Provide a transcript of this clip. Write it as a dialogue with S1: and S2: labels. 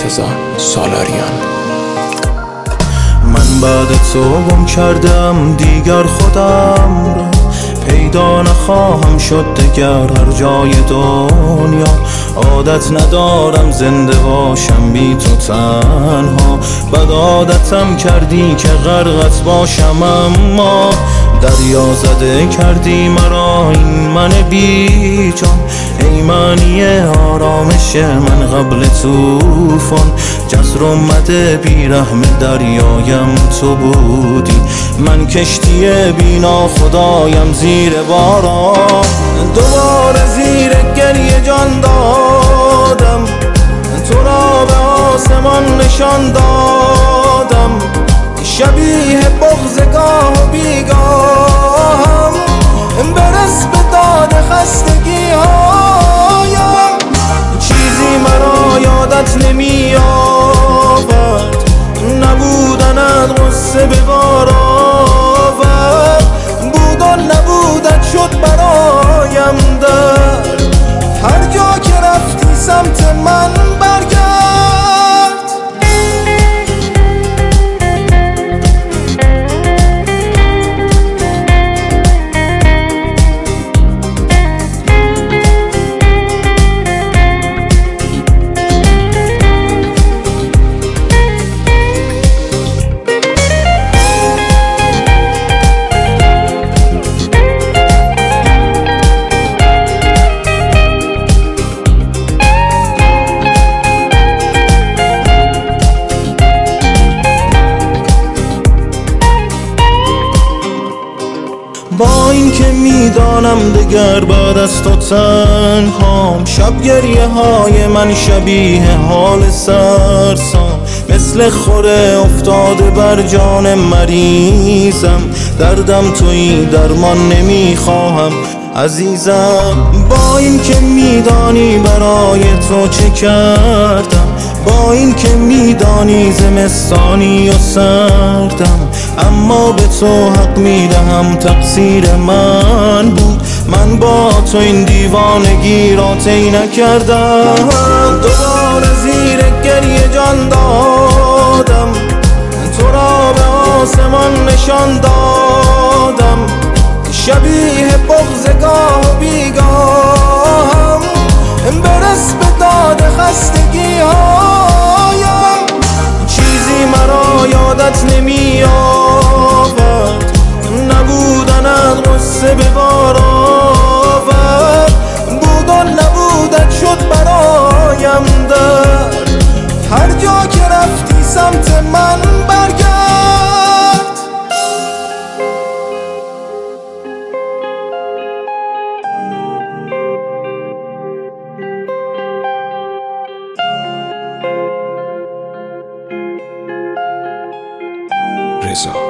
S1: مرتضی سالاریان.
S2: من بعد تو گم کردم دیگر خودم را، پیدا نخواهم شد دگر هر جای دنیا. عادت ندارم زنده باشم بی تو تنها، بد عادتم کردی که غرقت باشم، اما دریا زده کردی مرا این من بی جان. ای معنی آرامش من قبل طوفان، جزر اومده بی رحم دریایم تو بودی. من کشتی بینا خدایم زیر باران، دوباره زیر گریه جان دادم، تو را به آسمان نشان دادم. شبیه بغضگاه و بیگاهم، برس به داد خستگی هایم. چیزی مرا یادت نمی آورد، نبودنت غصه به بار آورد. بود و نبودت شد برایم درد، هر جا که رفتی سمت من برگرد. با این که میدانم دگر بعد از تو تنهام، شب گریه های من شبیه حال سرسام. مثل خوره افتاده بر جان مریضم، دردم تویی درمان نمیخواهم عزیزم. با این که میدانی برای تو چه کردم، با این که میدانی زمستانی و سردم، اما به تو حق میدهم تقصیر من بود. من با تو این دیوانگی را طی نکردم. دوباره زیر گریه جان دادم، تو را به آسمان نشان دادم. شبیه بغضگاه و بیگاهم، برس به داد خستگی هایم. چیزی مرا یادت نمی آورد، نبودنت غصه به بار آورد. بود و نبودت شد برایم درد، هر جا که رفتی سمت من برگرد.
S1: رضا